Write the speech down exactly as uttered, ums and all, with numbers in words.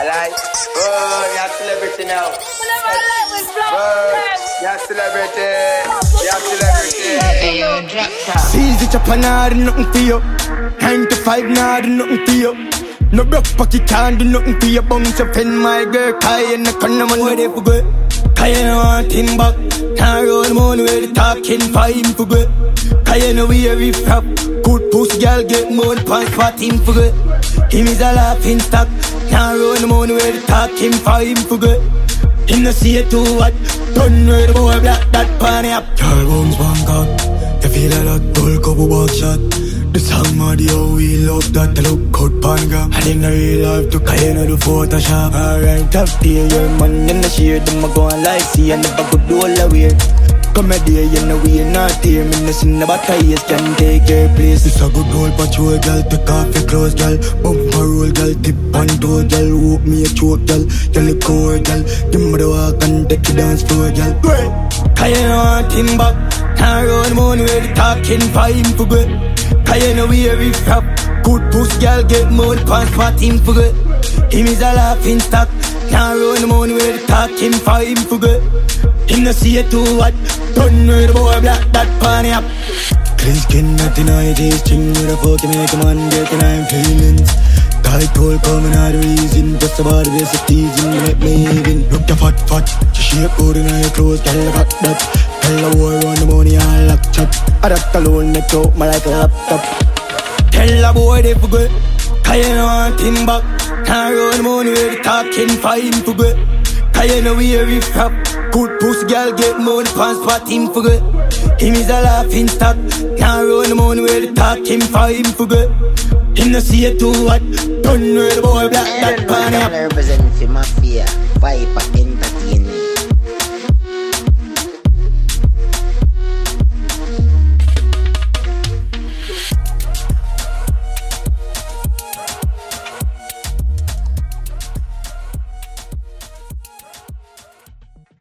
I like, oh, you're a celebrity now. Oh, you're a celebrity. You're a celebrity. Hey, yo, drop top. Seize the chopper, nah, do nothing for you. Nine to five, nah, do nothing for you. No broke pocket can't do nothing for you. Bunch of in my girl, Kai and the corner, man, where they for good. Kai and want him back. Can't roll the money where they talking for him for good. Kai and we a riff rap. Good pussy girl get more pants for him for good. Him is a laughing stock. Can't roll the money where they talking for him for good. Him no see it too what. Done with the boy black that party up. Girl bones bang out. You feel a lot gold couple back shot. The song audio we love that. The look out panga. And in the real life to Cayenne do Photoshop. Alright up there your man in the shade. Them a go and like see and never could do all the weird. Come here, you know we ain't not here. Me no sin about tires can take your place. This a good old patrol, girl. Take off your clothes, girl. Bumper roll, girl. Tip on toe, girl. Whoop me a choke, girl. Girl, look over, girl. Give me the walk and take you dance floor, girl. Cause you want him back. Can't run money where they talking for him for good. Cause you know we a riff rap. Good pussy, girl. Get more pants for him for good. Him is a laughing stock. Can't run money where they talking for him for good. Him no see it too what. Done with the boy black that party up. Clean skin, nothing I taste. String with a fork to make a man get and I'm feelings. Tight hole coming out of reason. Just about the best of teasing. Make me even. Look the fat fat. She shape out in her clothes. Tell her got that. Tell her war on the money and lock chop. I that alone make out my like a laptop. Tell her boy they for good. Cause you know want him back. Can't run the money where they talking for him for good. Cause you know we a riff rap. Good pussy girl get more pants for him for good. Him is a laughing stock. Can't run the money where they talking for him for good. Him no see it too what. Done with the boy black that party up. Represent for Mafia, Viper Entertainment.